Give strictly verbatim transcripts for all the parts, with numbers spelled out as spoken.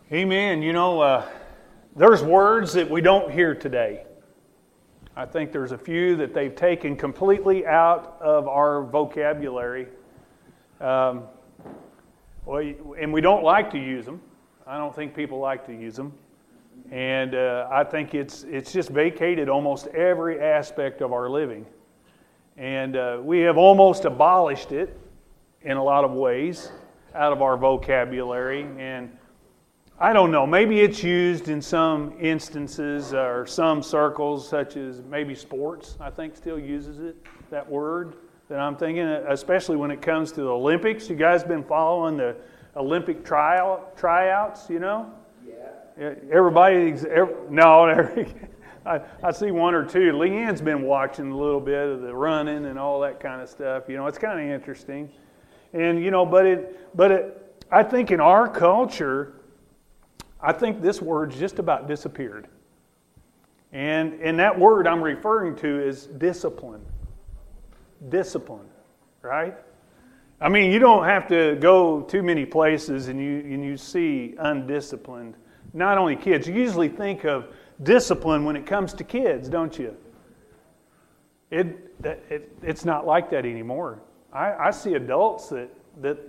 Amen. You know, uh, there's words that we don't hear today. I think there's a few that they've taken completely out of our vocabulary. Um, well, and we don't like to use them. I don't think people like to use them. And uh, I think it's it's just vacated almost every aspect of our living. And uh, we have almost abolished it in a lot of ways out of our vocabulary. And I don't know, maybe it's used in some instances or some circles, such as maybe sports, I think still uses it, that word that I'm thinking, especially when it comes to the Olympics. You guys been following the Olympic tryout, tryouts, you know? Yeah. Everybody, every, no, every, I, I see one or two. Leanne's been watching a little bit of the running and all that kind of stuff. You know, it's kind of interesting. And, you know, but it, but it, I think in our culture, I think this word's just about disappeared. And and that word I'm referring to is discipline. Discipline, right? I mean, you don't have to go too many places and you and you see undisciplined, not only kids. You usually think of discipline when it comes to kids, don't you? It, it it's not like that anymore. I, I see adults that that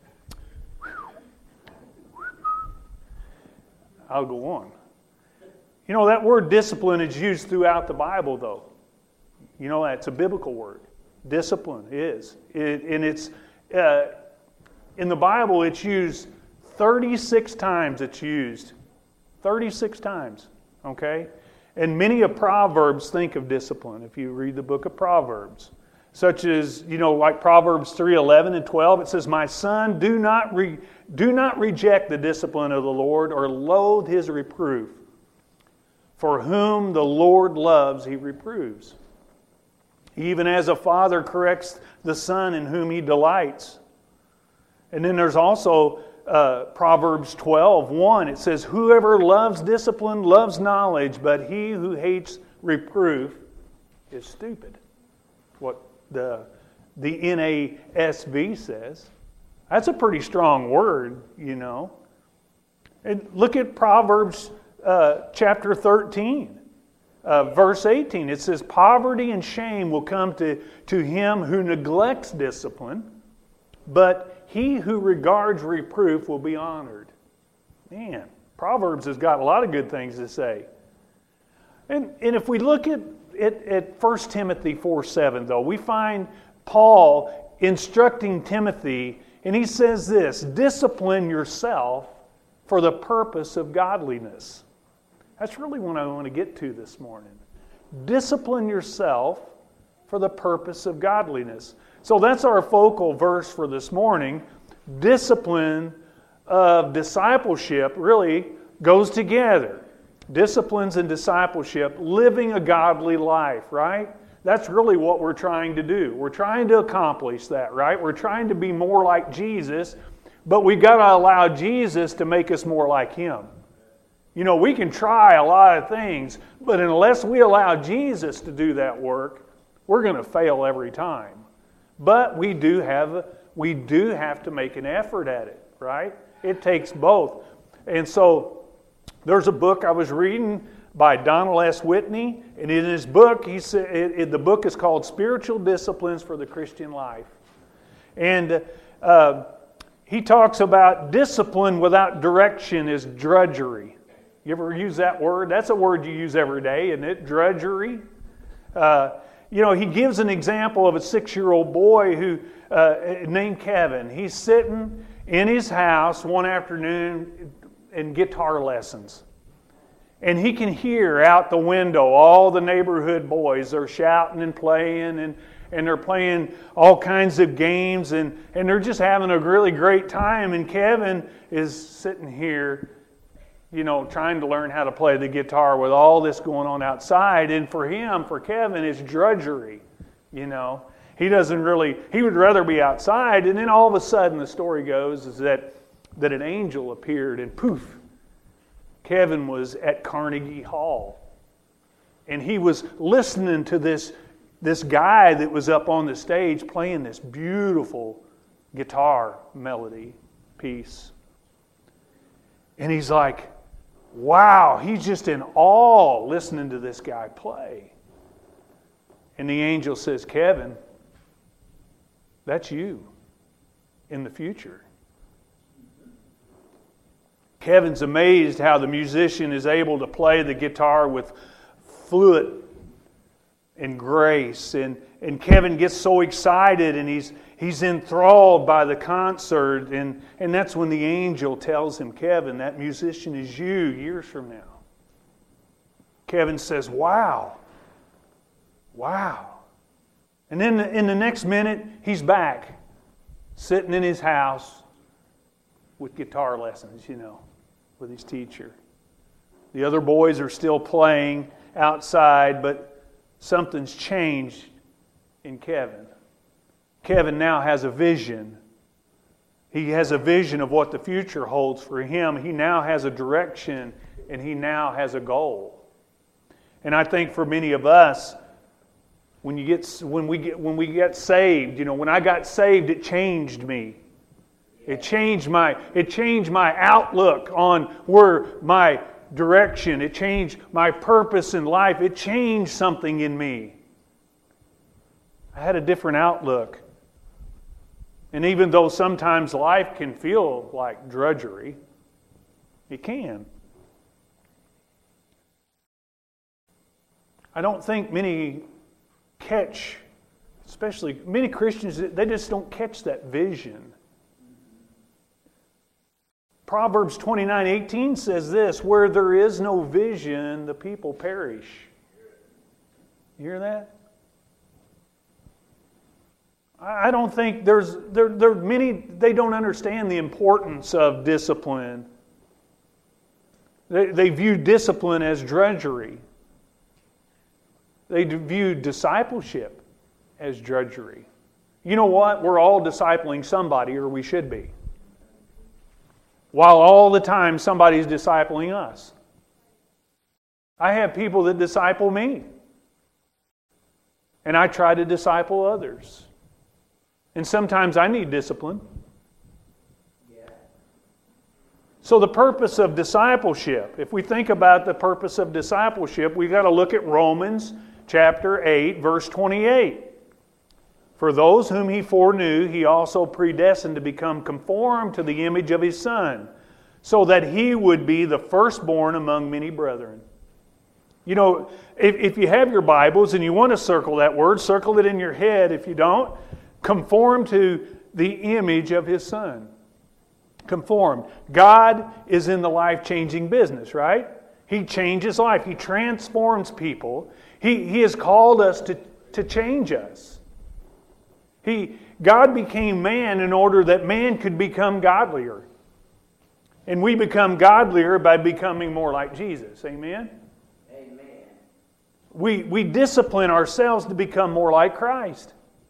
I'll go on. You know, that word discipline is used throughout the Bible, though. You know, that's a biblical word. Discipline is. It, and it's, uh, in the Bible, it's used thirty-six times it's used. thirty-six times, okay? And many of Proverbs think of discipline, if you read the book of Proverbs. Such as, you know, like Proverbs three eleven and twelve, it says, "My son, do not re- do not reject the discipline of the Lord or loathe his reproof. For whom the Lord loves, he reproves. Even as a father corrects the son in whom he delights." And then there's also uh, Proverbs twelve one. It says, "Whoever loves discipline loves knowledge, but he who hates reproof is stupid." What the the N A S B says. That's a pretty strong word, you know. And look at Proverbs uh, chapter thirteen, uh, verse eighteen. It says, "Poverty and shame will come to, to him who neglects discipline, but he who regards reproof will be honored." Man, Proverbs has got a lot of good things to say. And, and if we look at At, at First Timothy four seven, though, we find Paul instructing Timothy, and he says this, "Discipline yourself for the purpose of godliness." That's really what I want to get to this morning. Discipline yourself for the purpose of godliness. So that's our focal verse for this morning. Discipline of discipleship really goes together. Disciplines and discipleship, living a godly life, right? That's really what we're trying to do. We're trying to accomplish that, right? We're trying to be more like Jesus, but we've got to allow Jesus to make us more like Him. You know, we can try a lot of things, but unless we allow Jesus to do that work, we're going to fail every time. But we do have we do have to make an effort at it, right? It takes both. And so there's a book I was reading by Donald S. Whitney, and in his book, he said it, it, the book is called "Spiritual Disciplines for the Christian Life," and uh, he talks about discipline without direction is drudgery. You ever use that word? That's a word you use every day, isn't it? Drudgery. Uh, you know, he gives an example of a six-year-old boy who uh, named Kevin. He's sitting in his house one afternoon in guitar lessons. And he can hear out the window all the neighborhood boys. They're shouting and playing, and, and they're playing all kinds of games, and, and they're just having a really great time. And Kevin is sitting here, you know, trying to learn how to play the guitar with all this going on outside. And for him, for Kevin, it's drudgery, you know. He doesn't really, he would rather be outside. And then all of a sudden, the story goes, is that that an angel appeared, and poof, Kevin was at Carnegie Hall. And he was listening to this, this guy that was up on the stage playing this beautiful guitar melody piece. And he's like, wow, he's just in awe listening to this guy play. And the angel says, Kevin, that's you in the future. Kevin's amazed how the musician is able to play the guitar with fluid and grace. And, and Kevin gets so excited and he's he's enthralled by the concert. And, and that's when the angel tells him, Kevin, that musician is you years from now. Kevin says, wow. Wow. And then in the next minute, he's back, sitting in his house with guitar lessons, you know, with his teacher. The other boys are still playing outside, but something's changed in Kevin. Kevin now has a vision. He has a vision of what the future holds for him. He now has a direction, and he now has a goal. And I think for many of us, when you get when we get when we get saved, you know, when I got saved, it changed me. It changed my it changed my outlook on where my direction. It changed my purpose in life. It changed something in me. I had a different outlook. And even though sometimes life can feel like drudgery, it can. I don't think many catch, especially many Christians, they just don't catch that vision. Proverbs twenty-nine eighteen says this, where there is no vision, the people perish. You hear that? I don't think there's there there are many, they don't understand the importance of discipline. They, they view discipline as drudgery. They view discipleship as drudgery. You know what? We're all discipling somebody, or we should be. While all the time somebody's discipling us. I have people that disciple me. And I try to disciple others. And sometimes I need discipline. Yeah. So the purpose of discipleship, if we think about the purpose of discipleship, we've got to look at Romans chapter eight, verse twenty-eight. For those whom He foreknew, He also predestined to become conformed to the image of His Son, so that He would be the firstborn among many brethren. You know, if, if you have your Bibles and you want to circle that word, circle it in your head. If you don't, conform to the image of His Son. Conform. God is in the life-changing business, right? He changes life. He transforms people. He, he has called us to, to change us. He, God became man in order that man could become godlier. And we become godlier by becoming more like Jesus. Amen? Amen. We, we discipline ourselves to become more like Christ.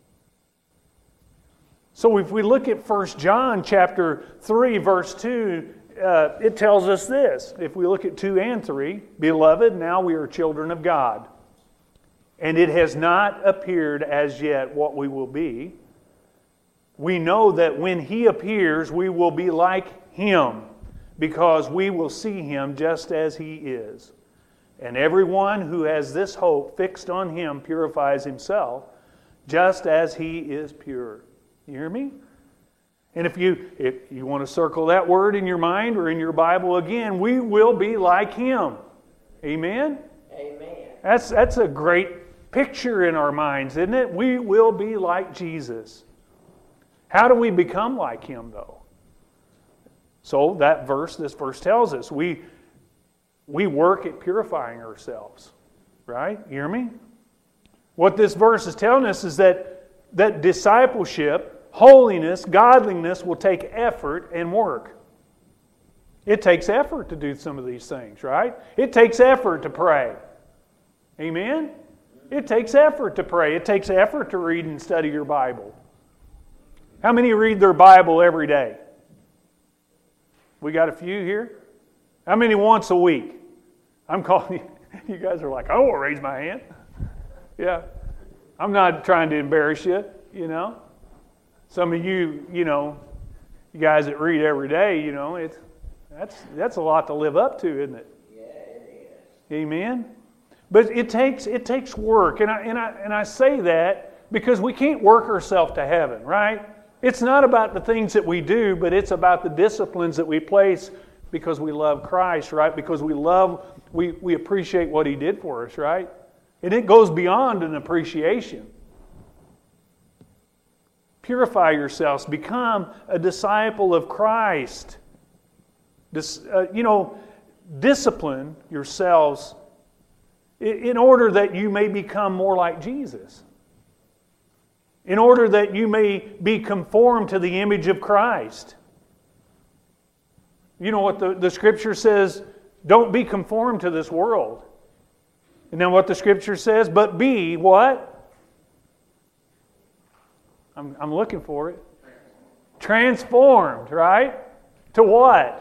So if we look at First John chapter three, verse two, uh, it tells us this. If we look at two and three, Beloved, now we are children of God. And it has not appeared as yet what we will be. We know that when He appears, we will be like Him, because we will see Him just as He is. And everyone who has this hope fixed on Him purifies himself, just as He is pure. You hear me? And if you if you want to circle that word in your mind or in your Bible again, we will be like Him. Amen? Amen. That's, that's a great picture in our minds, isn't it? We will be like Jesus. How do we become like Him, though? So that verse, this verse tells us, we, we work at purifying ourselves. Right? You hear me? What this verse is telling us is that, that discipleship, holiness, godliness will take effort and work. It takes effort to do some of these things, right? It takes effort to pray. Amen? It takes effort to pray. It takes effort to read and study your Bible. How many read their Bible every day? We got a few here. How many once a week? I'm calling you. You guys are like, I won't raise my hand. Yeah. I'm not trying to embarrass you, you know. Some of you, you know, you guys that read every day, you know, it's, That's, that's a lot to live up to, isn't it? Yeah, it is. Amen? But it takes, it takes work. And I, and, I, and I say that because we can't work ourselves to heaven, right? It's not about the things that we do, but it's about the disciplines that we place because we love Christ, right? Because we love, we, we appreciate what He did for us, right? And it goes beyond an appreciation. Purify yourselves. Become a disciple of Christ. Dis, uh, you know, discipline yourselves in order that you may become more like Jesus. In order that you may be conformed to the image of Christ. You know what the, the Scripture says? Don't be conformed to this world. And then what the Scripture says? But be what? I'm, I'm looking for it. Transformed, right? To what?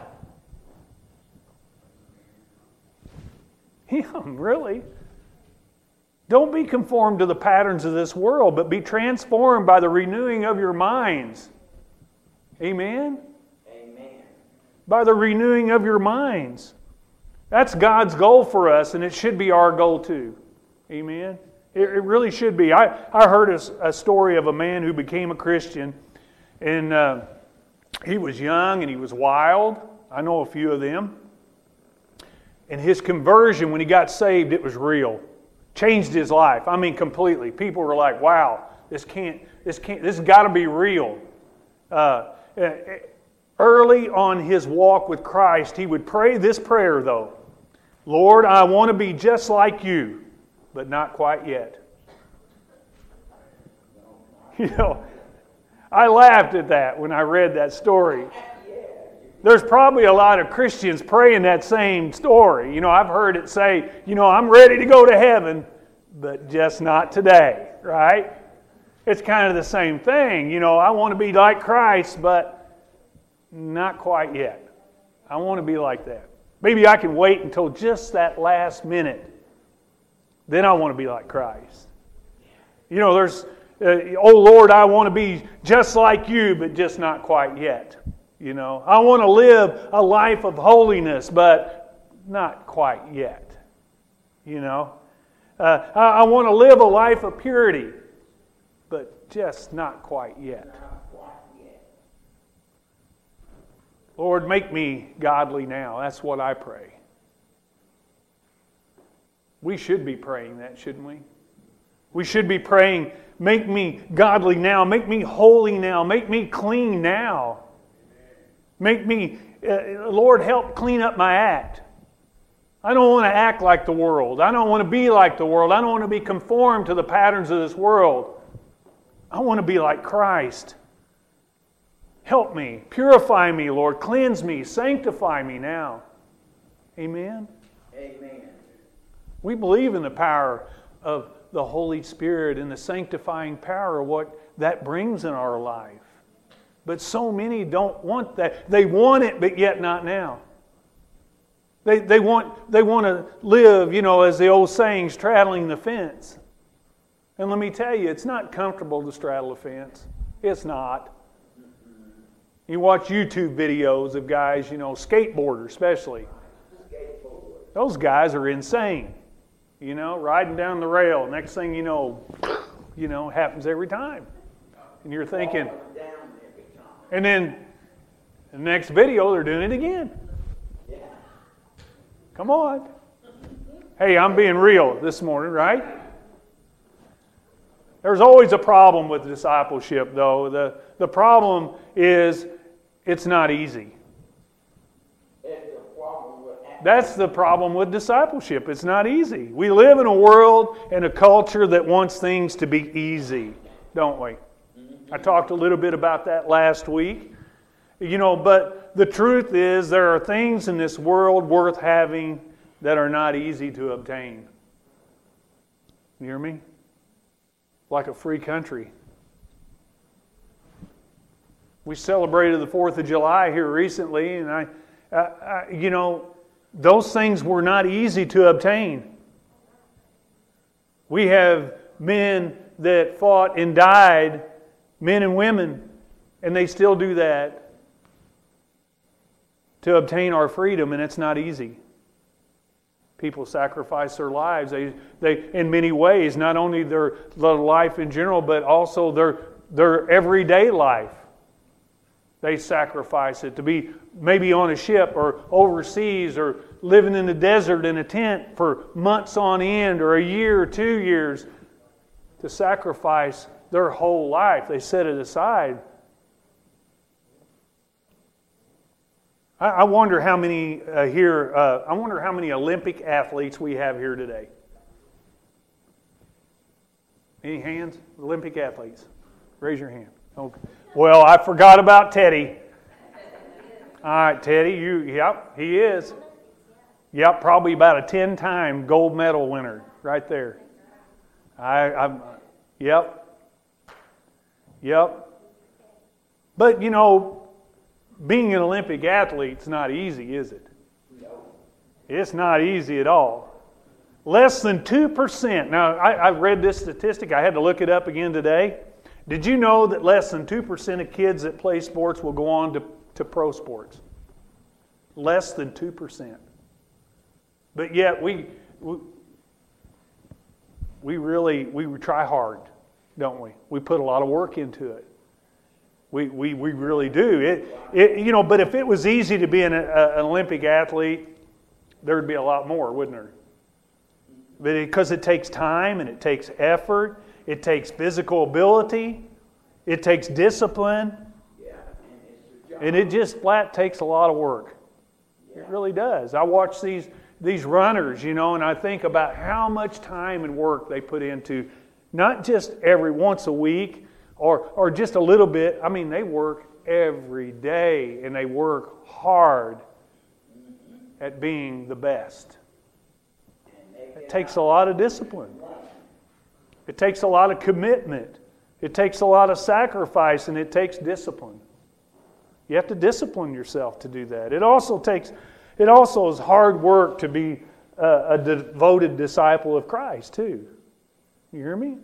Him, really. Don't be conformed to the patterns of this world, but be transformed by the renewing of your minds. Amen? Amen. By the renewing of your minds. That's God's goal for us, and it should be our goal too. Amen? It, it really should be. I, I heard a, a story of a man who became a Christian, and uh, he was young and he was wild. I know a few of them. And his conversion, when he got saved, it was real. Changed his life. I mean, completely. People were like, "Wow, this can't, this can't, this has got to be real." Uh, early on his walk with Christ, he would pray this prayer, though: "Lord, I want to be just like You, but not quite yet." You know, I laughed at that when I read that story. There's probably a lot of Christians praying that same story. You know, I've heard it say, you know, I'm ready to go to heaven, but just not today, right? It's kind of the same thing. You know, I want to be like Christ, but not quite yet. I want to be like that. Maybe I can wait until just that last minute. Then I want to be like Christ. You know, there's, uh, oh Lord, I want to be just like You, but just not quite yet. You know, I want to live a life of holiness, but not quite yet. You know, uh, I, I want to live a life of purity, but just not quite yet. Not quite yet. Lord, make me godly now. That's what I pray. We should be praying that, shouldn't we? We should be praying, make me godly now, make me holy now, make me clean now. Make me, uh, Lord, help clean up my act. I don't want to act like the world. I don't want to be like the world. I don't want to be conformed to the patterns of this world. I want to be like Christ. Help me. Purify me, Lord. Cleanse me. Sanctify me now. Amen? Amen. We believe in the power of the Holy Spirit and the sanctifying power of what that brings in our life. But so many don't want that. They want it, but yet not now. They, they, want, they want to live, you know, as the old saying, straddling the fence. And let me tell you, it's not comfortable to straddle a fence. It's not. You watch YouTube videos of guys, you know, skateboarders especially. Those guys are insane. You know, riding down the rail. Next thing you know, you know, happens every time. And you're thinking... And then the next video, they're doing it again. Yeah. Come on. Hey, I'm being real this morning, right? There's always a problem with discipleship, though. The, the problem is it's not easy. It's a problem with That's the problem with discipleship. It's not easy. We live in a world and a culture that wants things to be easy, don't we? I talked a little bit about that last week. You know, but the truth is there are things in this world worth having that are not easy to obtain. You hear me? Like a free country. We celebrated the fourth of July here recently, and I, I, I you know, those things were not easy to obtain. We have men that fought and died, men and women, and they still do that to obtain our freedom, and it's not easy. People sacrifice their lives. They, they, in many ways, not only their, their life in general, but also their, their everyday life. They sacrifice it to be maybe on a ship or overseas or living in the desert in a tent for months on end or a year or two years to sacrifice their whole life. They set it aside. I, I wonder how many uh, here, uh, I wonder how many Olympic athletes we have here today. Any hands? Olympic athletes? Raise your hand. Okay. Well, I forgot about Teddy. All right, Teddy, you, yep, he is. Yep, probably about a ten-time gold medal winner right there. I, I'm, yep, yep. But, you know, being an Olympic athlete's not easy, is it? It's not easy at all. Less than two percent. Now, I, I read this statistic. I had to look it up again today. Did you know that less than two percent of kids that play sports will go on to, to pro sports? Less than two percent. But yet we, we we really we try hard, don't we? We put a lot of work into it. We we, we really do. It, it you know, but if it was easy to be an, a, an Olympic athlete, there would be a lot more, wouldn't there? But because it, it takes time and it takes effort. It takes physical ability. It takes discipline. Yeah, and it's your job. And it just flat takes a lot of work. Yeah. It really does. I watch these, these runners, you know, and I think about how much time and work they put into not just every once a week or, or just a little bit. I mean, they work every day and they work hard at being the best. It takes a lot of discipline. It takes a lot of commitment. It takes a lot of sacrifice, and it takes discipline. You have to discipline yourself to do that. It also takes, it also is hard work to be a, a devoted disciple of Christ too. You hear me?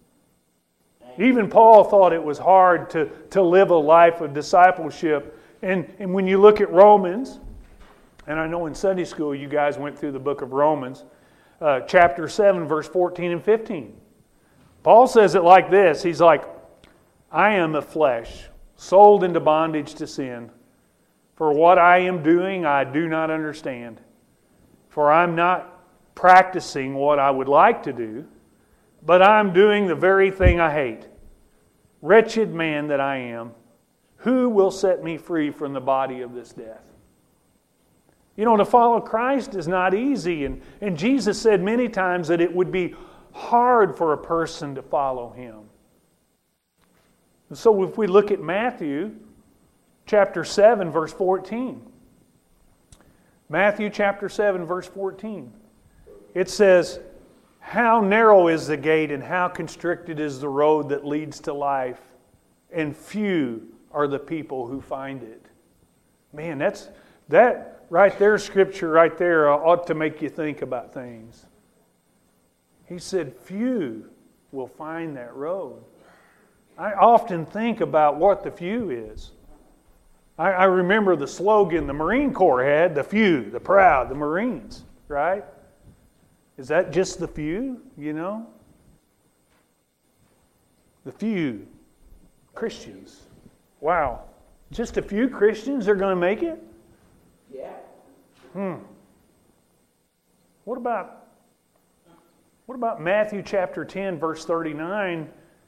Even Paul thought it was hard to, to live a life of discipleship. And, and when you look at Romans, and I know in Sunday school you guys went through the book of Romans, uh, chapter seven, verse fourteen and fifteen. Paul says it like this. He's like, I am a flesh, sold into bondage to sin. For what I am doing, I do not understand. For I'm not practicing what I would like to do, but I'm doing the very thing I hate. Wretched man that I am, who will set me free from the body of this death? You know, to follow Christ is not easy. And, and Jesus said many times that it would be hard for a person to follow Him. And so if we look at Matthew chapter seven, verse fourteen. Matthew chapter seven, verse fourteen. It says, how narrow is the gate and how constricted is the road that leads to life, and few are the people who find it. Man, that's that right there, scripture right there ought to make you think about things. He said, few will find that road. I often think about what the few is. I, I remember the slogan the Marine Corps had, the few, the proud, the Marines, right? Is that just the few, you know? The few Christians. Wow. Just a few Christians are going to make it? Yeah. Hmm. What about What about Matthew chapter ten, verse thirty-nine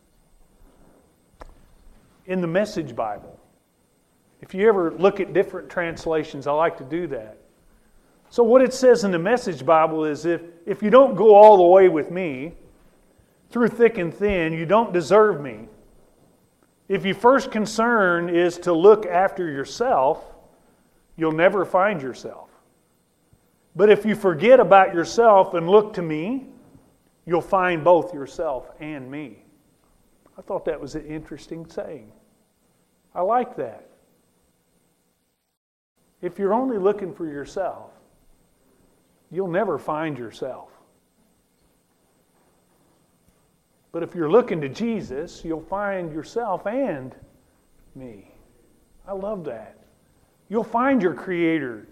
in the Message Bible? If you ever look at different translations, I like to do that. So what it says in the Message Bible is if, if you don't go all the way with me, through thick and thin, you don't deserve me. If your first concern is to look after yourself, you'll never find yourself. But if you forget about yourself and look to me, you'll find both yourself and me. I thought that was an interesting saying. I like that. If you're only looking for yourself, you'll never find yourself. But if you're looking to Jesus, you'll find yourself and me. I love that. You'll find your Creator.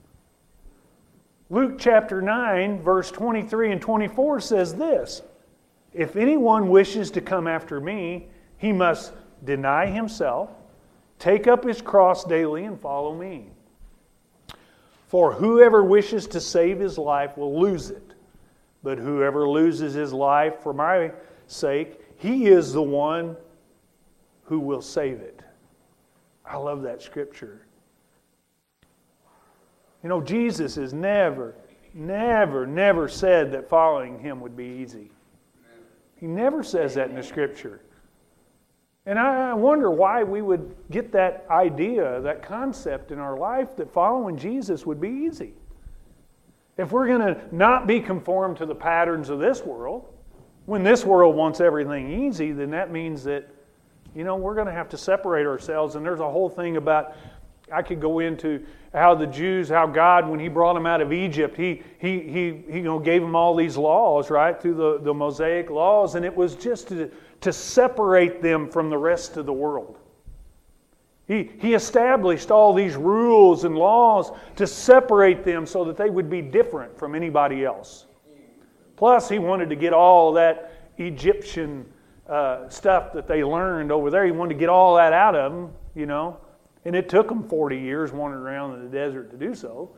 Luke chapter nine, verse twenty-three and twenty-four says this, "If anyone wishes to come after me, he must deny himself, take up his cross daily, and follow me. For whoever wishes to save his life will lose it. But whoever loses his life for my sake, he is the one who will save it." I love that scripture. You know, Jesus has never, never, never said that following Him would be easy. He never says that in the scripture. And I wonder why we would get that idea, that concept in our life that following Jesus would be easy. If we're going to not be conformed to the patterns of this world, when this world wants everything easy, then that means that, you know, we're going to have to separate ourselves. And there's a whole thing about, I could go into how the Jews, how God, when He brought them out of Egypt, He He He, he you know, gave them all these laws, right, through the, the Mosaic laws, and it was just to, to separate them from the rest of the world. He, he established all these rules and laws to separate them so that they would be different from anybody else. Plus, He wanted to get all that Egyptian uh, stuff that they learned over there. He wanted to get all that out of them, you know. And it took them forty years wandering around in the desert to do so.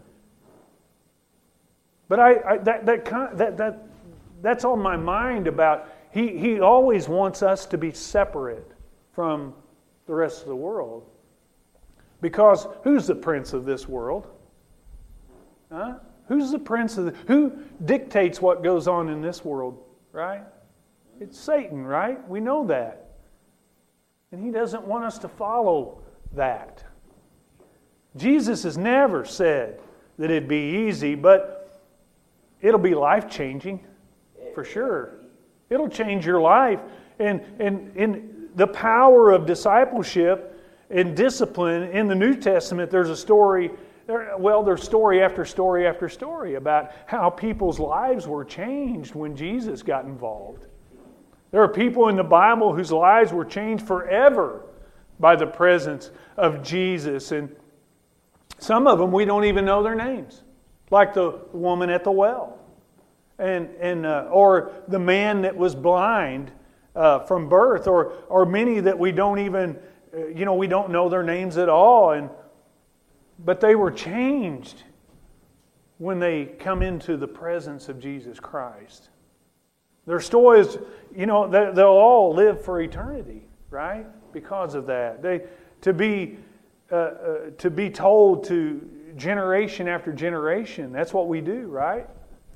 But I, I that that that that that's on my mind about he he always wants us to be separate from the rest of the world. Because who's the prince of this world? Huh? Who's the prince of the, who dictates what goes on in this world, right? It's Satan, right? We know that. And he doesn't want us to follow that. Jesus has never said that it'd be easy, but it'll be life-changing for sure. It'll change your life. And, and, and the power of discipleship and discipline in the New Testament, there's a story, well, there's story after story after story about how people's lives were changed when Jesus got involved. There are people in the Bible whose lives were changed forever by the presence of Jesus. And some of them, we don't even know their names. Like the woman at the well. And, and uh, or the man that was blind uh, from birth. Or, or many that we don't even, uh, you know, we don't know their names at all. And But they were changed when they come into the presence of Jesus Christ. Their stories, you know, they, they'll all live for eternity, right? Because of that. They to be uh, uh, to be told to generation after generation. That's what we do, right?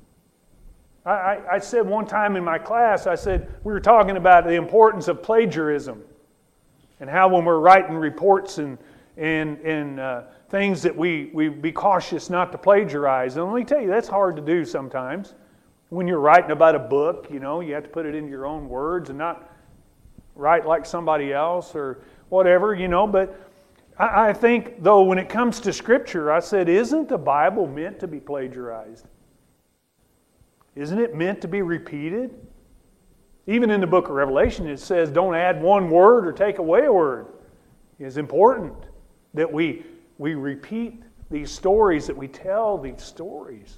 I, I, I said one time in my class, I said, we were talking about the importance of plagiarism and how when we're writing reports and and, and uh, things that we, we be cautious not to plagiarize. And let me tell you, that's hard to do sometimes. When you're writing about a book, you know, you have to put it into your own words and not write like somebody else or whatever, you know. But I, I think, though, when it comes to Scripture, I said, isn't the Bible meant to be plagiarized? Isn't it meant to be repeated? Even in the book of Revelation, it says, don't add one word or take away a word. It's important that we, we repeat these stories, that we tell these stories.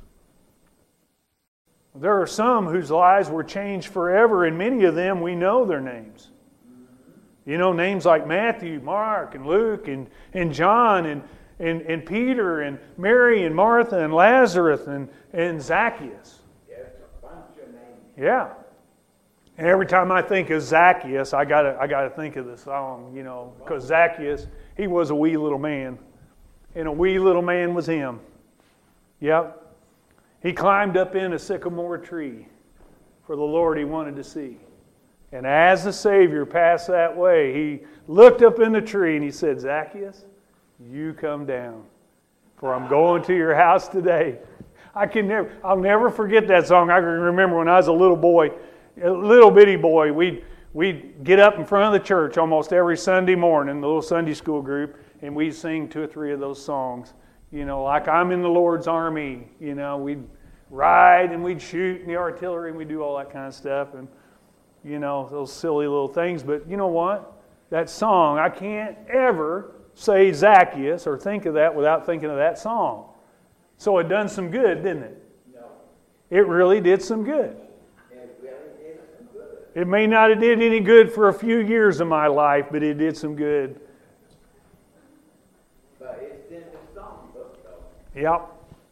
There are some whose lives were changed forever, and many of them, we know their names. You know, names like Matthew, Mark, and Luke, and, and John, and, and, and Peter, and Mary, and Martha, and Lazarus, and, and Zacchaeus. Yeah, it's a bunch of names. Yeah. And every time I think of Zacchaeus, I gotta, I gotta think of the song, you know, because Zacchaeus, he was a wee little man. And a wee little man was him. Yep. He climbed up in a sycamore tree for the Lord he wanted to see. And as the Savior passed that way, he looked up in the tree and he said, Zacchaeus, you come down, for I'm going to your house today. I can never, I'll never forget that song. I can remember when I was a little boy, a little bitty boy, we'd, we'd get up in front of the church almost every Sunday morning, the little Sunday school group, and we'd sing two or three of those songs. You know, like I'm in the Lord's army. You know, we'd ride and we'd shoot in the artillery and we'd do all that kind of stuff. And, you know, those silly little things. But you know what? That song, I can't ever say Zacchaeus or think of that without thinking of that song. So it done some good, didn't it? No. It really did some good. It really did some good. It may not have did any good for a few years of my life, but it did some good. But it's in the songbook, though. Yep.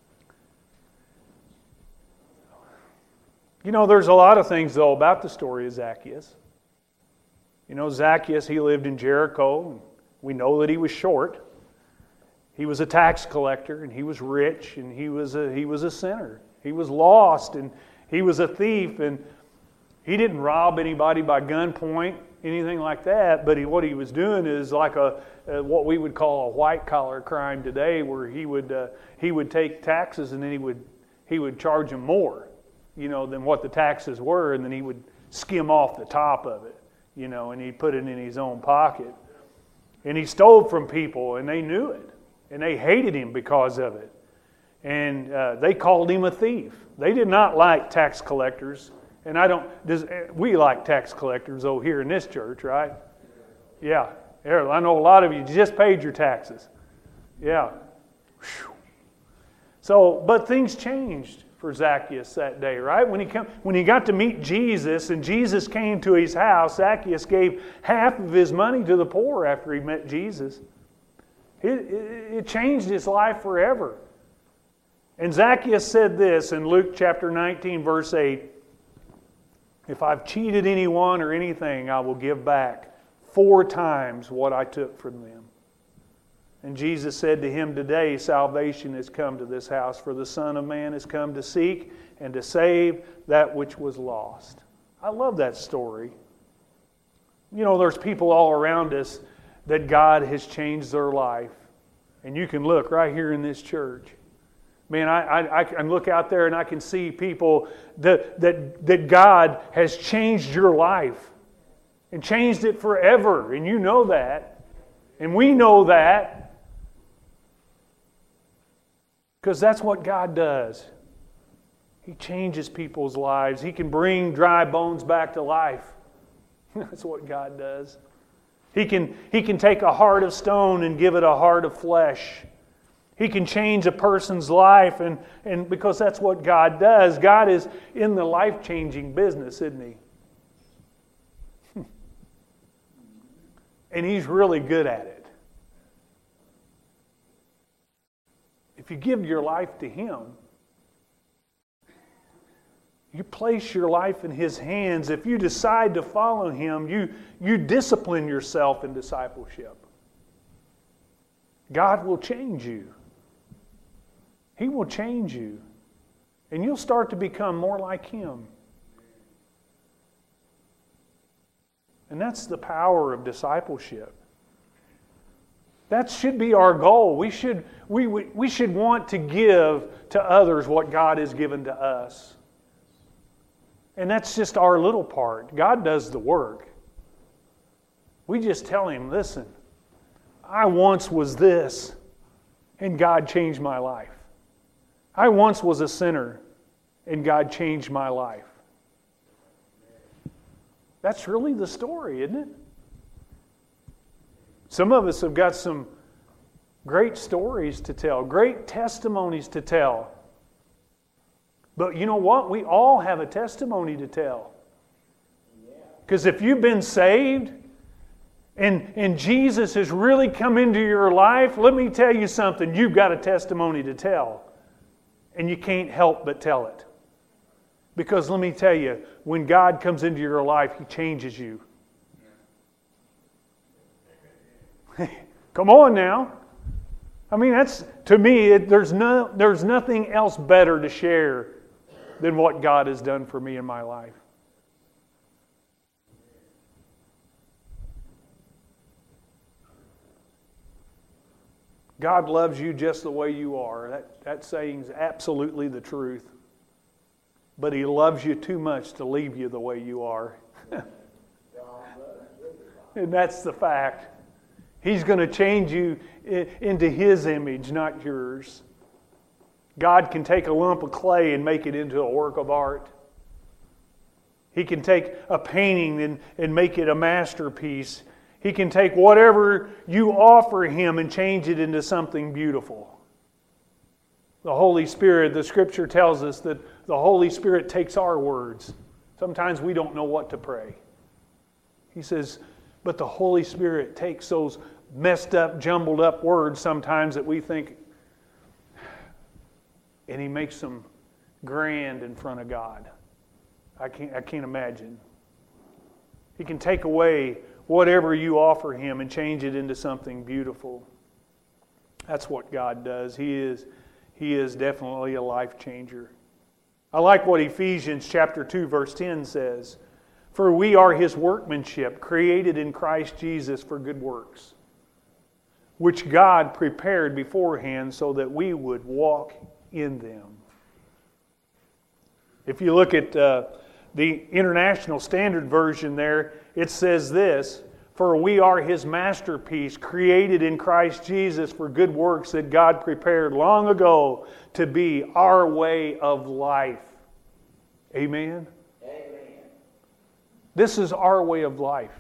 You know, there's a lot of things, though, about the story of Zacchaeus. You know, Zacchaeus, he lived in Jericho. We know that he was short. He was a tax collector, and he was rich, and he was a, he was a sinner. He was lost, and he was a thief, and he didn't rob anybody by gunpoint, anything like that, but he, what he was doing is like a, a what we would call a white-collar crime today, where he would uh, he would take taxes, and then he would he would charge them more, you know, than what the taxes were, and then he would skim off the top of it, you know, and he'd put it in his own pocket. And he stole from people, and they knew it. And they hated him because of it. And uh, they called him a thief. They did not like tax collectors. And I don't, does, we like tax collectors, though, here in this church, right? Yeah. I know a lot of you just paid your taxes. Yeah. Whew. So, but things changed for Zacchaeus that day, right? When he come, when he got to meet Jesus and Jesus came to his house, Zacchaeus gave half of his money to the poor after he met Jesus. It, it, it changed his life forever. And Zacchaeus said this in Luke chapter nineteen, verse eight, "If I've cheated anyone or anything, I will give back four times what I took from them." And Jesus said to him, "Today salvation has come to this house, for the Son of Man has come to seek and to save that which was lost." I love that story. You know, there's people all around us that God has changed their life. And you can look right here in this church. Man, I, I, I can look out there and I can see people that, that, that God has changed your life. And changed it forever. And you know that. And we know that. Because that's what God does. He changes people's lives. He can bring dry bones back to life. That's what God does. He can, he can take a heart of stone and give it a heart of flesh. He can change a person's life, and, and because that's what God does. God is in the life-changing business, isn't He? And He's really good at it. If you give your life to Him, you place your life in His hands. If you decide to follow Him, you, you discipline yourself in discipleship. God will change you. He will change you. And you'll start to become more like Him. And that's the power of discipleship. That should be our goal. We should, we, we, we should want to give to others what God has given to us. And that's just our little part. God does the work. We just tell Him, listen, I once was this, and God changed my life. I once was a sinner, and God changed my life. That's really the story, isn't it? Some of us have got some great stories to tell, great testimonies to tell. But you know what? We all have a testimony to tell. Because if you've been saved and, and Jesus has really come into your life, let me tell you something. You've got a testimony to tell. And you can't help but tell it. Because let me tell you, when God comes into your life, He changes you. Come on now. I mean, that's, to me, it, there's no, there's nothing else better to share than what God has done for me in my life. God loves you just the way you are. That, that saying is absolutely the truth. But He loves you too much to leave you the way you are. And that's the fact. He's going to change you into His image, not yours. God can take a lump of clay and make it into a work of art. He can take a painting and, and make it a masterpiece. He can take whatever you offer Him and change it into something beautiful. The Holy Spirit, the Scripture tells us that the Holy Spirit takes our words. Sometimes we don't know what to pray. He says, but the Holy Spirit takes those messed up, jumbled up words sometimes that we think, and He makes them grand in front of God. I can't, I can't imagine. He can take away whatever you offer Him and change it into something beautiful. That's what God does. He is, He is definitely a life changer. I like what Ephesians chapter two verse ten says. For we are His workmanship, created in Christ Jesus for good works, which God prepared beforehand so that we would walk in them. If you look at uh, the International Standard Version there, it says this, for we are His masterpiece, created in Christ Jesus for good works that God prepared long ago to be our way of life. Amen? Amen. This is our way of life.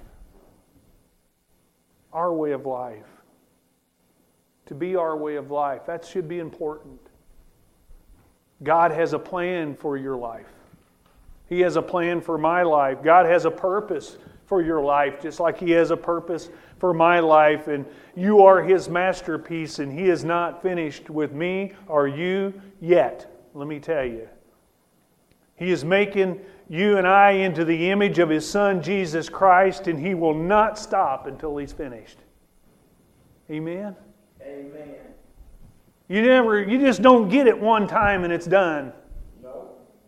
Our way of life. To be our way of life. That should be important. God has a plan for your life. He has a plan for my life. God has a purpose for your life, just like He has a purpose for my life. And you are His masterpiece, and He is not finished with me or you yet. Let me tell you. He is making you and I into the image of His Son, Jesus Christ, and He will not stop until He's finished. Amen? Amen. You never, you just don't get it one time and it's done. No.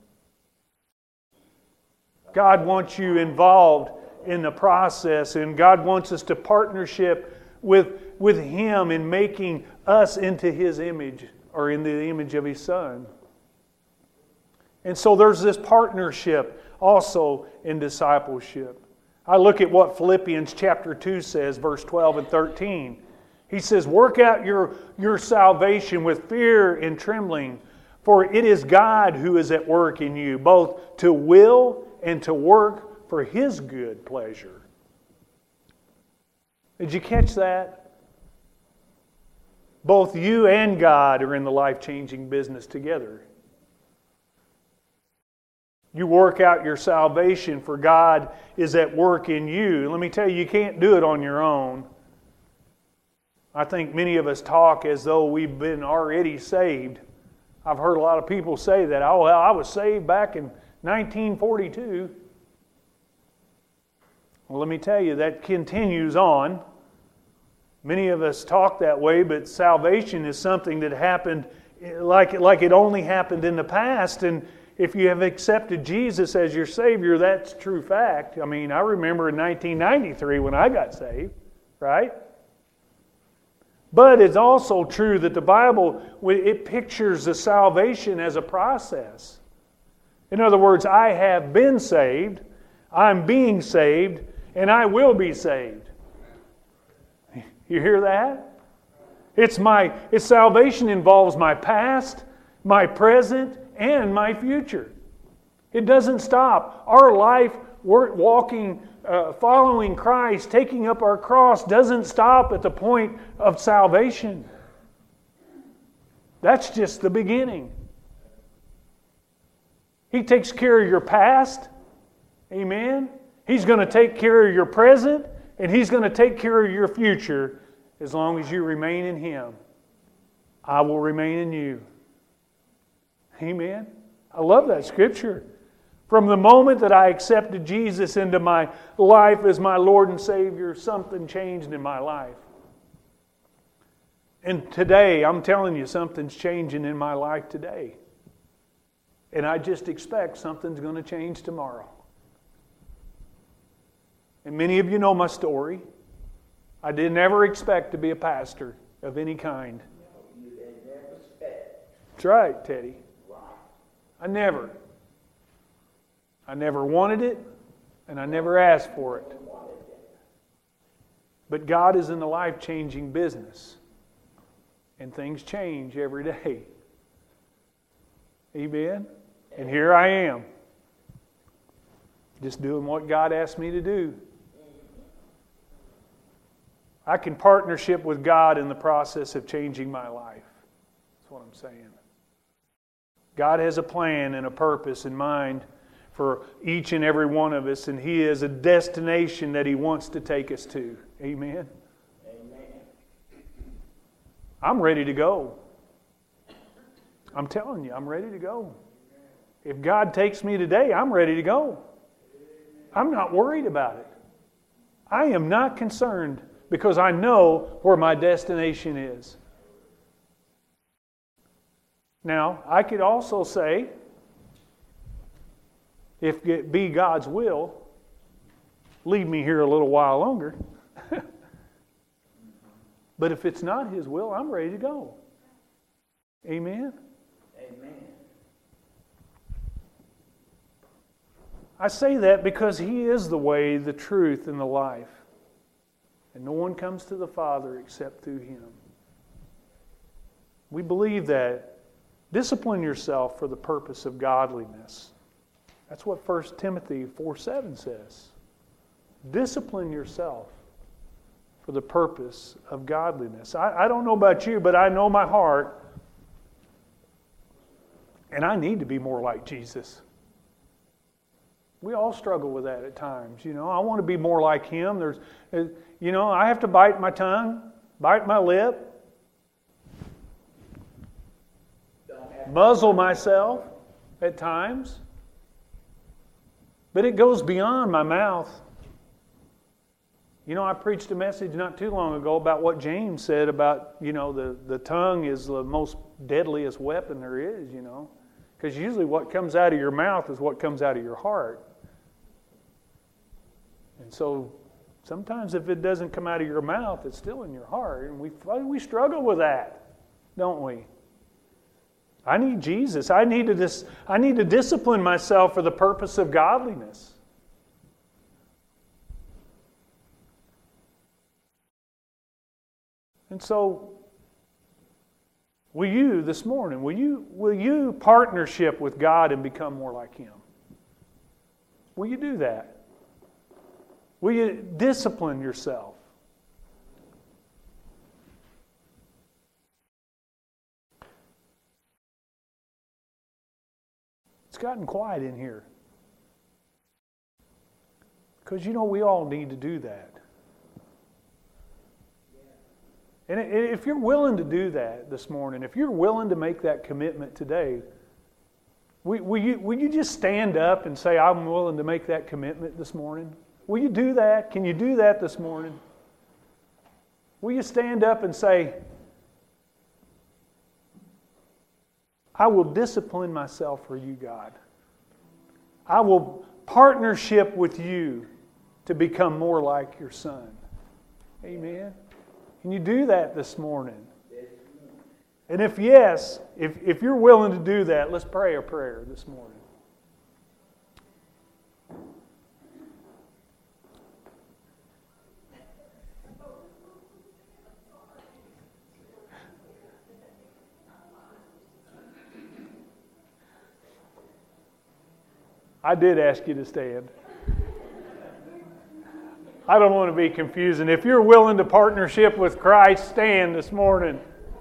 God wants you involved in the process, and God wants us to partnership with, with Him in making us into His image, or in the image of His Son. And so there's this partnership also in discipleship. I look at what Philippians chapter two says, verse twelve and thirteen. He says, work out your, your salvation with fear and trembling, for it is God who is at work in you, both to will and to work for His good pleasure. Did you catch that? Both you and God are in the life-changing business together. You work out your salvation, for God is at work in you. Let me tell you, you can't do it on your own. I think many of us talk as though we've been already saved. I've heard a lot of people say that. Oh, well, I was saved back in nineteen forty-two. Well, let me tell you, that continues on. Many of us talk that way, but salvation is something that happened like, like it only happened in the past. And if you have accepted Jesus as your Savior, that's true fact. I mean, I remember in nineteen ninety-three when I got saved, right? But it's also true that the Bible, it pictures the salvation as a process. In other words, I have been saved, I'm being saved, and I will be saved. You hear that? It's my it's salvation involves my past, my present, and my future. It doesn't stop. Our life, we're walking, uh, following Christ, taking up our cross, doesn't stop at the point of salvation. That's just the beginning. He takes care of your past. Amen. He's going to take care of your present, and He's going to take care of your future as long as you remain in Him. I will remain in you. Amen. I love that scripture. From the moment that I accepted Jesus into my life as my Lord and Savior, something changed in my life. And today, I'm telling you, something's changing in my life today. And I just expect something's going to change tomorrow. And many of you know my story. I didn't ever expect to be a pastor of any kind. You didn't never expect. That's right, Teddy. Wow. I never. I never wanted it, and I never asked for it. But God is in the life-changing business. And things change every day. Amen? And here I am. Just doing what God asked me to do. I can partnership with God in the process of changing my life. That's what I'm saying. God has a plan and a purpose in mind for each and every one of us, and He has a destination that He wants to take us to. Amen? Amen. I'm ready to go. I'm telling you, I'm ready to go. If God takes me today, I'm ready to go. I'm not worried about it. I am not concerned because I know where my destination is. Now, I could also say, if it be God's will, leave me here a little while longer. But if it's not His will, I'm ready to go. Amen? Amen. I say that because He is the way, the truth, and the life. And no one comes to the Father except through Him. We believe that. Discipline yourself for the purpose of godliness. That's what First Timothy four seven says. Discipline yourself for the purpose of godliness. I, I don't know about you, but I know my heart. And I need to be more like Jesus. We all struggle with that at times. You know, I want to be more like Him. There's, you know, I have to bite my tongue, bite my lip, muzzle myself at times. But it goes beyond my mouth. You know, I preached a message not too long ago about what James said about, you know, the, the tongue is the most deadliest weapon there is, you know. Because usually what comes out of your mouth is what comes out of your heart. And so sometimes if it doesn't come out of your mouth, it's still in your heart. And we, we struggle with that, don't we? I need Jesus. I need to dis- I need to discipline myself for the purpose of godliness. And so, will you this morning, will you, will you partnership with God and become more like Him? Will you do that? Will you discipline yourself? It's gotten quiet in here. Because, you know, we all need to do that. And if you're willing to do that this morning, if you're willing to make that commitment today, will you, will you just stand up and say, I'm willing to make that commitment this morning? Will you do that? Can you do that this morning? Will you stand up and say, I will discipline myself for you, God. I will partnership with you to become more like your Son. Amen. Can you do that this morning? And if yes, if, if you're willing to do that, let's pray a prayer this morning. I did ask you to stand. I don't want to be confusing. If you're willing to partnership with Christ, stand this morning.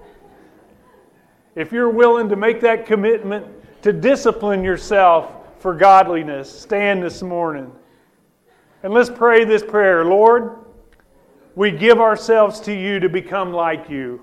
If you're willing to make that commitment to discipline yourself for godliness, stand this morning. And let's pray this prayer. Lord, we give ourselves to you to become like you.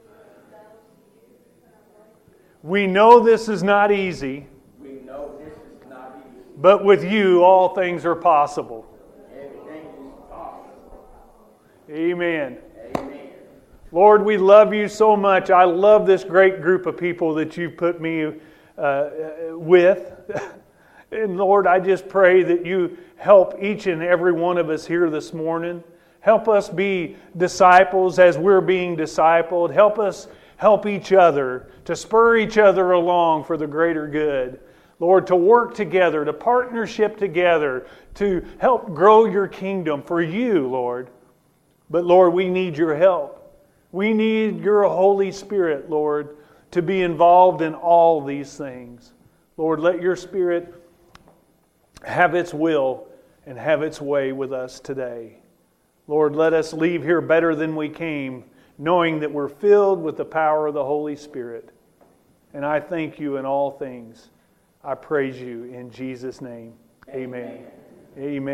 We know this is not easy. We know this is not easy. But with you, all things are possible. Everything is possible. Amen. Amen. Lord, we love you so much. I love this great group of people that you've put me uh, with. And Lord, I just pray that you help each and every one of us here this morning. Help us be disciples as we're being discipled. Help us help each other, to spur each other along for the greater good. Lord, to work together, to partnership together, to help grow your kingdom for you, Lord. But Lord, we need your help. We need your Holy Spirit, Lord, to be involved in all these things. Lord, let your Spirit have its will and have its way with us today. Lord, let us leave here better than we came, knowing that we're filled with the power of the Holy Spirit. And I thank you in all things. I praise you in Jesus' name. Amen. Amen. Amen.